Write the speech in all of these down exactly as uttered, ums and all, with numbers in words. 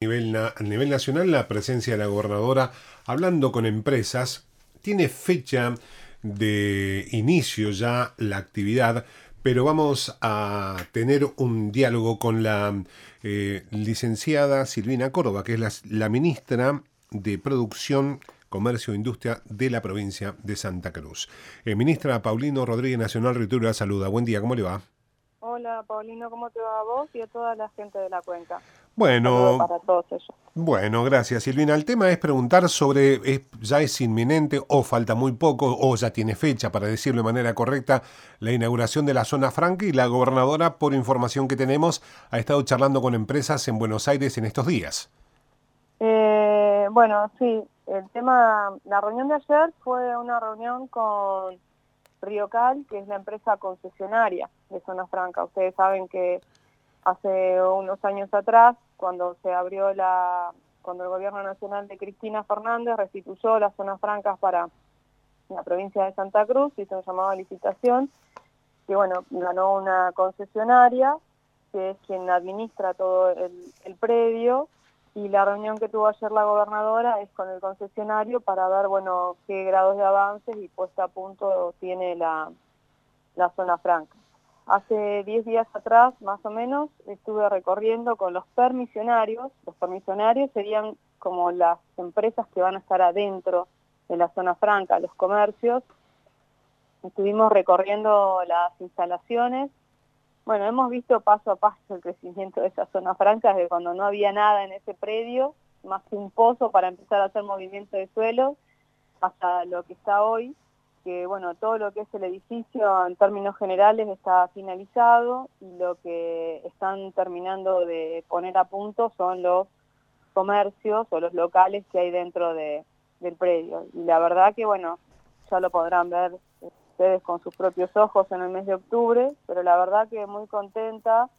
nivel, na- a nivel nacional la presencia de la gobernadora hablando con empresas. Tiene fecha de inicio ya la actividad, pero vamos a tener un diálogo con la eh, licenciada Silvina Córdoba, que es la, la ministra de Producción, Comercio e Industria de la provincia de Santa Cruz. Eh, ministra Paulino Rodríguez Nacional Ritura la saluda. Buen día, ¿cómo le va? Hola, Paulino, ¿cómo te va a vos y a toda la gente de la cuenca? Un saludo Bueno, para todos ellos. bueno, gracias Silvina. El tema es preguntar sobre, ¿es- ¿ya es inminente o falta muy poco o ya tiene fecha, para decirlo de manera correcta, la inauguración de la zona franca? Y la gobernadora, por información que tenemos, ha estado charlando con empresas en Buenos Aires en estos días. Eh, bueno, sí, el tema, la reunión de ayer fue una reunión con Riocal, que es la empresa concesionaria de Zona Franca. Ustedes saben que hace unos años atrás, cuando se abrió la, cuando el gobierno nacional de Cristina Fernández restituyó las zonas francas para la provincia de Santa Cruz, hizo un llamado a licitación, que bueno, ganó una concesionaria, que es quien administra todo el, el predio, y la reunión que tuvo ayer la gobernadora es con el concesionario para ver, bueno, qué grados de avances y puesta a punto tiene la, la zona franca. Hace diez días atrás, más o menos, estuve recorriendo con los permisionarios. Los permisionarios serían como las empresas que van a estar adentro de la zona franca, los comercios. Estuvimos recorriendo las instalaciones. Bueno, hemos visto paso a paso el crecimiento de esa zona franca desde cuando no había nada en ese predio, más que un pozo para empezar a hacer movimiento de suelo, hasta lo que está hoy, que bueno, todo lo que es el edificio en términos generales está finalizado y lo que están terminando de poner a punto son los comercios o los locales que hay dentro de, del predio. Y la verdad que bueno, ya lo podrán ver ustedes con sus propios ojos en el mes de octubre, pero la verdad que muy contenta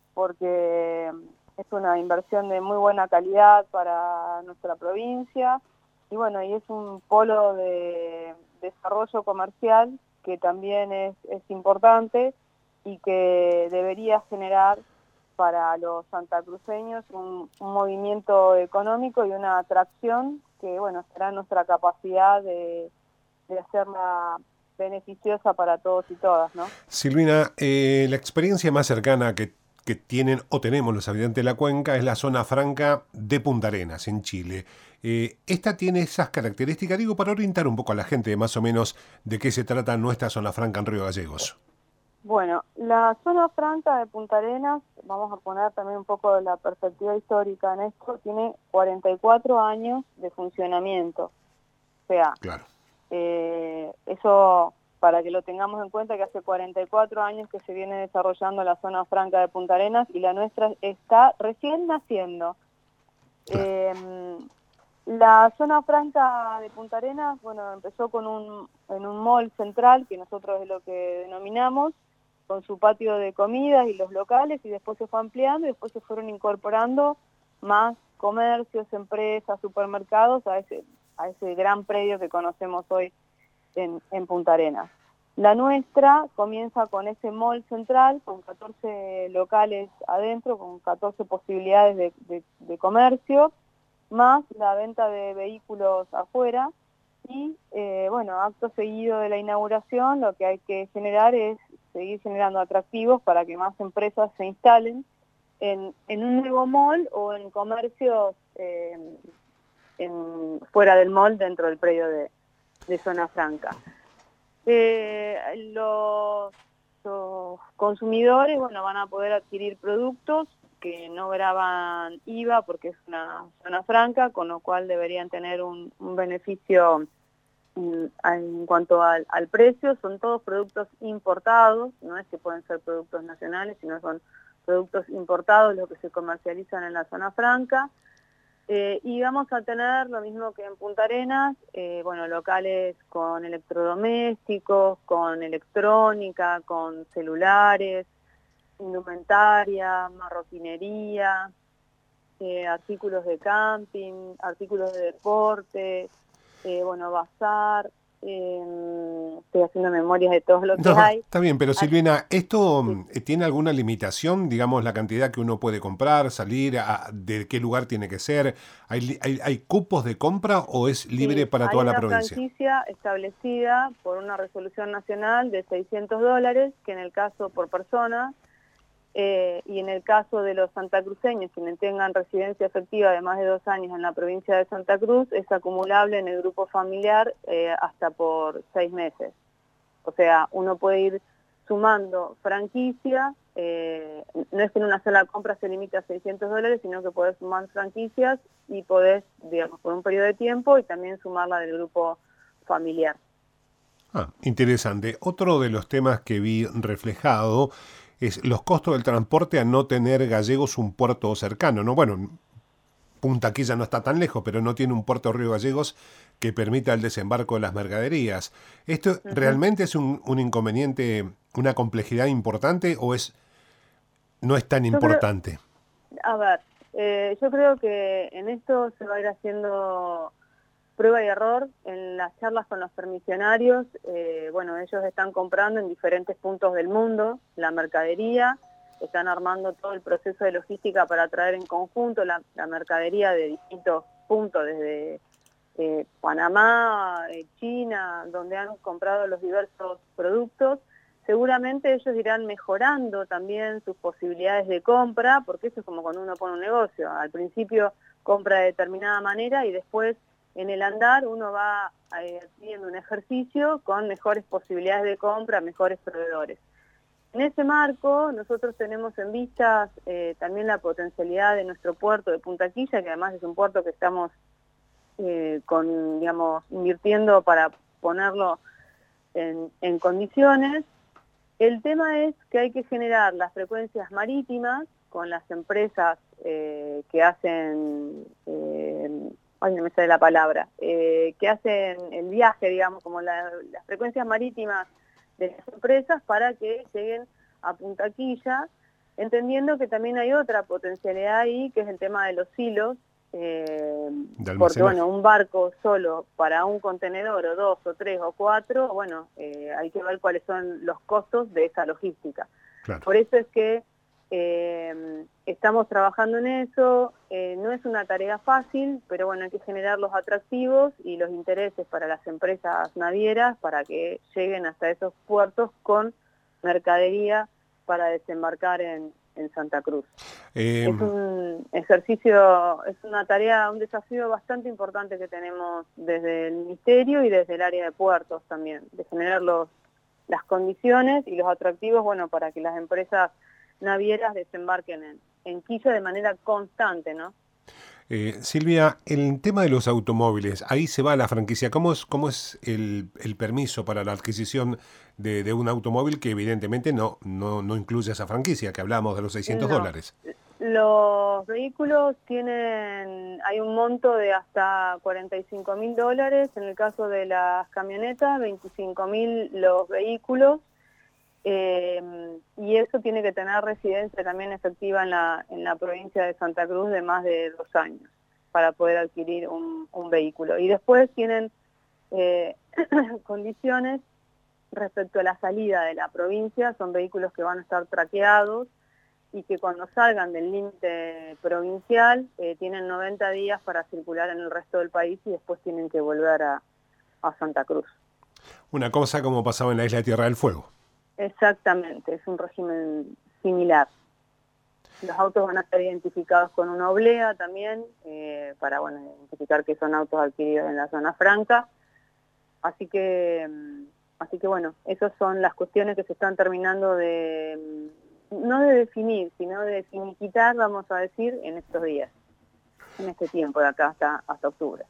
porque es una inversión de muy buena calidad para nuestra provincia y bueno, y es un polo de desarrollo comercial que también es, es importante y que debería generar para los santacruceños un, un movimiento económico y una atracción que bueno, será nuestra capacidad de, de hacerla beneficiosa para todos y todas, ¿no? Silvina, eh, la experiencia más cercana que, que tienen o tenemos los habitantes de la cuenca es la zona franca de Punta Arenas, en Chile. Eh, esta tiene esas características, digo, para orientar un poco a la gente más o menos de qué se trata nuestra zona franca en Río Gallegos. Bueno, la zona franca de Punta Arenas, vamos a poner también un poco de la perspectiva histórica en esto, tiene cuarenta y cuatro años de funcionamiento. O sea, Claro. eh, eso para que lo tengamos en cuenta, que hace cuarenta y cuatro años que se viene desarrollando la zona franca de Punta Arenas y la nuestra está recién naciendo. Claro. Eh, la zona franca de Punta Arenas, bueno, empezó con un, en un mall central, que nosotros es lo que denominamos, con su patio de comidas y los locales, y después se fue ampliando y después se fueron incorporando más comercios, empresas, supermercados a ese, a ese gran predio que conocemos hoy en, en Punta Arenas. La nuestra comienza con ese mall central, con catorce locales adentro, con catorce posibilidades de, de, de comercio, más la venta de vehículos afuera, y eh, bueno, acto seguido de la inauguración lo que hay que generar es seguir generando atractivos para que más empresas se instalen en, en un nuevo mall o en comercios eh, en, fuera del mall dentro del predio de, de Zona Franca. Eh, los, los consumidores bueno, van a poder adquirir productos que no graban I V A porque es una zona franca, con lo cual deberían tener un, un beneficio en, en cuanto al, al precio. Son todos productos importados, no es que pueden ser productos nacionales, sino son productos importados los que se comercializan en la zona franca. Eh, y vamos a tener lo mismo que en Punta Arenas, eh, bueno, locales con electrodomésticos, con electrónica, con celulares, indumentaria, marroquinería, eh, artículos de camping, artículos de deporte, eh, bueno, bazar, eh, estoy haciendo memorias de todo lo que No, hay. está bien, pero Silvina, ¿esto Sí. eh, tiene alguna limitación, digamos, la cantidad que uno puede comprar, salir, a, de qué lugar tiene que ser? ¿Hay, li- hay, hay cupos de compra o es libre Sí, para hay toda la una provincia? franquicia establecida por una resolución nacional de seiscientos dólares, que en el caso por persona, eh, y en el caso de los santacruceños, quienes tengan residencia efectiva de más de dos años en la provincia de Santa Cruz, es acumulable en el grupo familiar eh, hasta por seis meses. O sea, uno puede ir sumando franquicias, eh, no es que en una sola compra se limita a seiscientos dólares, sino que podés sumar franquicias y podés, digamos, por un periodo de tiempo y también sumarla del grupo familiar. Ah, interesante. Otro de los temas que vi reflejado es los costos del transporte a no tener Gallegos un puerto cercano, ¿no? Bueno, Punta Quilla no está tan lejos, pero no tiene un puerto Río Gallegos que permita el desembarco de las mercaderías. ¿Esto Ujú. realmente es un, un inconveniente, una complejidad importante o es no es tan Yo creo, importante? a ver, eh, yo creo que en esto se va a ir haciendo prueba y error en las charlas con los permisionarios. Eh, bueno, ellos están comprando en diferentes puntos del mundo la mercadería, están armando todo el proceso de logística para traer en conjunto la, la mercadería de distintos puntos, desde eh, Panamá, eh, China, donde han comprado los diversos productos. Seguramente ellos irán mejorando también sus posibilidades de compra, porque eso es como cuando uno pone un negocio. Al principio compra de determinada manera y después en el andar uno va eh, haciendo un ejercicio con mejores posibilidades de compra, mejores proveedores. En ese marco, nosotros tenemos en vistas eh, también la potencialidad de nuestro puerto de Punta Quilla, que además es un puerto que estamos eh, con, digamos, invirtiendo para ponerlo en, en condiciones. El tema es que hay que generar las frecuencias marítimas con las empresas eh, que hacen, eh, ay, no me sale la palabra, eh, que hacen el viaje, digamos, como la, las frecuencias marítimas de las empresas para que lleguen a Punta Quilla, entendiendo que también hay otra potencialidad ahí, que es el tema de los hilos, eh, De porque bueno, almacenaje. un barco solo para un contenedor o dos o tres o cuatro, bueno, eh, hay que ver cuáles son los costos de esa logística. Claro. Por eso es que eh, estamos trabajando en eso, eh, no es una tarea fácil, pero bueno, hay que generar los atractivos y los intereses para las empresas navieras para que lleguen hasta esos puertos con mercadería para desembarcar en, en Santa Cruz. Eh, Es un ejercicio, es una tarea, un desafío bastante importante que tenemos desde el Ministerio y desde el área de puertos también, de generar los, las condiciones y los atractivos, bueno, para que las empresas navieras desembarquen en, en Quilla de manera constante, ¿no? eh, Silvia, el tema de los automóviles, ahí se va la franquicia. ¿Cómo es, cómo es el, el permiso para la adquisición de, de un automóvil que evidentemente no, no, no incluye esa franquicia, que hablábamos de los seiscientos No. dólares? Los vehículos tienen, hay un monto de hasta cuarenta y cinco mil dólares, en el caso de las camionetas, veinticinco mil los vehículos, eh, y eso tiene que tener residencia también efectiva en la, en la provincia de Santa Cruz de más de dos años para poder adquirir un, un vehículo. Y después tienen eh, condiciones respecto a la salida de la provincia, son vehículos que van a estar traqueados, y que cuando salgan del límite provincial eh, tienen noventa días para circular en el resto del país y después tienen que volver a, a Santa Cruz. Una cosa como pasaba en la isla de Tierra del Fuego. Exactamente, es un régimen similar. Los autos van a estar identificados con una oblea también, eh, para bueno, identificar que son autos adquiridos en la zona franca. Así que, así que bueno, esas son las cuestiones que se están terminando de, no de definir, sino de finiquitar, vamos a decir, en estos días, en este tiempo de acá hasta, hasta octubre.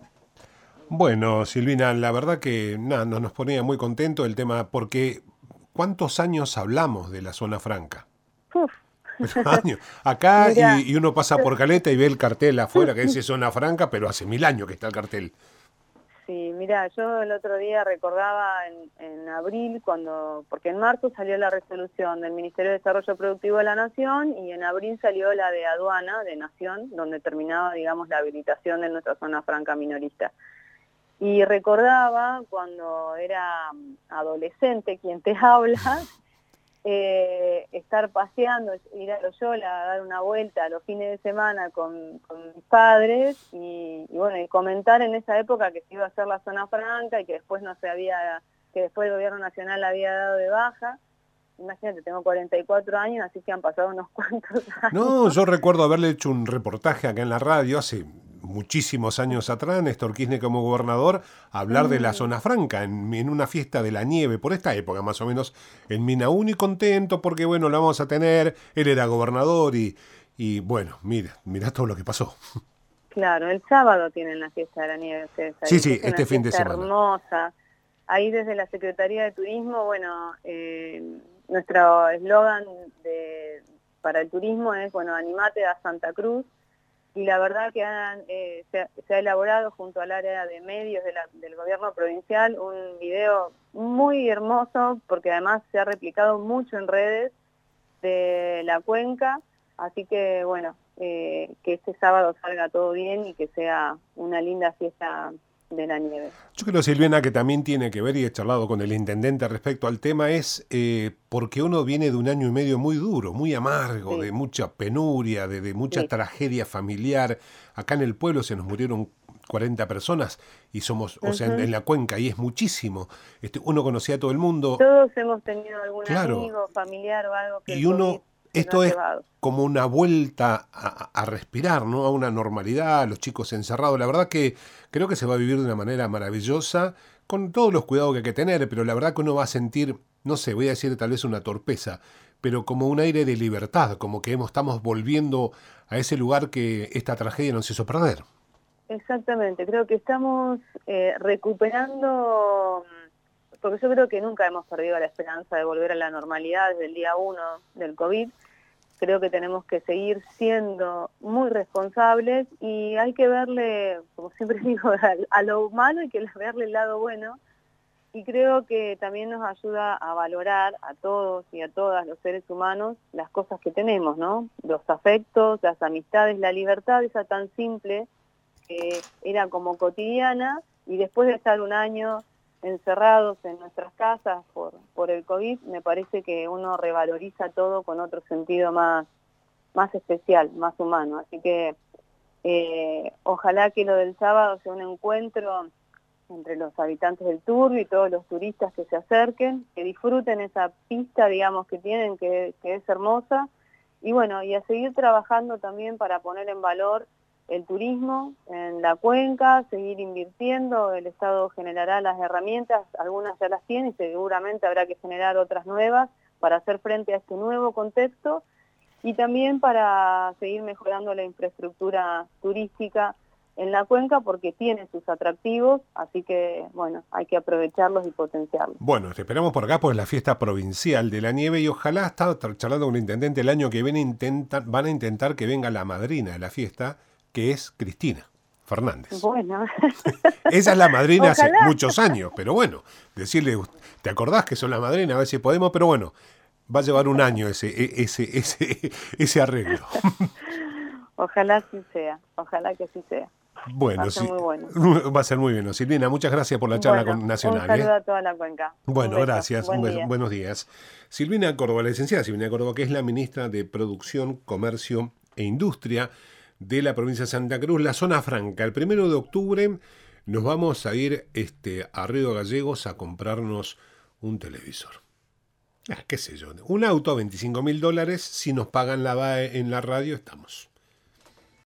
Bueno, Silvina, la verdad que nada, no nos ponía muy contento el tema, porque ¿cuántos años hablamos de la zona franca? Uf. Pero años. Acá y, Mira, y uno pasa yo, por Caleta y ve el cartel afuera que dice zona franca, pero hace mil años que está el cartel. sí, mira, yo el otro día recordaba en, en abril, cuando, porque en marzo salió la resolución del Ministerio de Desarrollo Productivo de la Nación y en abril salió la de aduana de Nación, donde terminaba, digamos, la habilitación de nuestra zona franca minorista. Y recordaba cuando era adolescente, quien te habla, eh, estar paseando, ir a Loyola a dar una vuelta los fines de semana con, con mis padres y, y bueno, y comentar en esa época que se iba a hacer la zona franca y que después no se había, que después el gobierno nacional la había dado de baja. Imagínate, tengo cuarenta y cuatro años, así que han pasado unos cuantos años. No, yo recuerdo haberle hecho un reportaje acá en la radio hace muchísimos años atrás, Néstor Kirchner como gobernador, hablar mm. de la zona franca en, en una fiesta de la nieve, por esta época más o menos, en Minaún, y contento porque bueno, la vamos a tener, él era gobernador y, y bueno, mira, mira todo lo que pasó. Claro, el sábado tienen la fiesta de la nieve ustedes ahí. Sí, sí, es este fin de semana. Hermosa. Ahí desde la Secretaría de Turismo, bueno, eh, nuestro eslogan de, para el turismo es, bueno, animate a Santa Cruz, y la verdad que han, eh, se, se ha elaborado junto al área de medios de la, del gobierno provincial un video muy hermoso, porque además se ha replicado mucho en redes de la cuenca, así que bueno, eh, que este sábado salga todo bien y que sea una linda fiesta de la nieve. Yo creo, Silvina, que también tiene que ver, y he charlado con el intendente respecto al tema, es eh, porque uno viene de un año y medio muy duro, muy amargo, sí. de mucha penuria, de, de mucha sí. tragedia familiar. Acá en el pueblo se nos murieron cuarenta personas y somos, uh-huh. o sea, en, en la cuenca, y es muchísimo. Este, uno conocía a todo el mundo. Todos hemos tenido algún claro. amigo, familiar o algo que y uno COVID esto es como una vuelta a, a respirar, ¿no? A una normalidad, los chicos encerrados. La verdad que creo que se va a vivir de una manera maravillosa, con todos los cuidados que hay que tener, pero la verdad que uno va a sentir, no sé, voy a decir tal vez una torpeza, pero como un aire de libertad, como que hemos, estamos volviendo a ese lugar que esta tragedia nos hizo perder. Exactamente, creo que estamos eh, recuperando, porque yo creo que nunca hemos perdido la esperanza de volver a la normalidad desde el día uno del COVID. Creo que tenemos que seguir siendo muy responsables y hay que verle, como siempre digo, a, a lo malo hay que verle el lado bueno, y creo que también nos ayuda a valorar a todos y a todas los seres humanos las cosas que tenemos, ¿no? Los afectos, las amistades, la libertad esa tan simple que era como cotidiana, y después de estar un año encerrados en nuestras casas por, por el COVID, me parece que uno revaloriza todo con otro sentido más, más especial, más humano. Así que eh, ojalá que lo del sábado sea un encuentro entre los habitantes del Turbio y todos los turistas que se acerquen, que disfruten esa pista, digamos, que tienen, que, que es hermosa, y bueno, y a seguir trabajando también para poner en valor el turismo en la cuenca, seguir invirtiendo. El Estado generará las herramientas, algunas ya las tiene y seguramente habrá que generar otras nuevas para hacer frente a este nuevo contexto, y también para seguir mejorando la infraestructura turística en la cuenca, porque tiene sus atractivos, así que bueno, hay que aprovecharlos y potenciarlos. Bueno, te esperamos por acá, pues la fiesta provincial de la nieve, y ojalá, estaba charlando con el intendente, el año que viene intentan, van a intentar que venga la madrina de la fiesta, que es Cristina Fernández. Bueno. Esa es la madrina hace muchos años, pero bueno, decirle, ¿te acordás que son la madrina? A ver si podemos, pero bueno, va a llevar un año ese, ese, ese, ese arreglo. Ojalá así sea, ojalá que así sea. Bueno, va a ser sí, muy bueno. Va a ser muy bueno. Silvina, muchas gracias por la charla bueno, con Nacional. Un saludo ¿eh? a toda la cuenca. Bueno, gracias. Buen Un día. Buenos días. Silvina Córdoba, la licenciada Silvina Córdoba, que es la ministra de Producción, Comercio e Industria de la provincia de Santa Cruz, la zona franca. El primero de octubre nos vamos a ir este, a Río Gallegos a comprarnos un televisor. Ah, qué sé yo, un auto a veinticinco mil dólares, si nos pagan la V A E en la radio, estamos.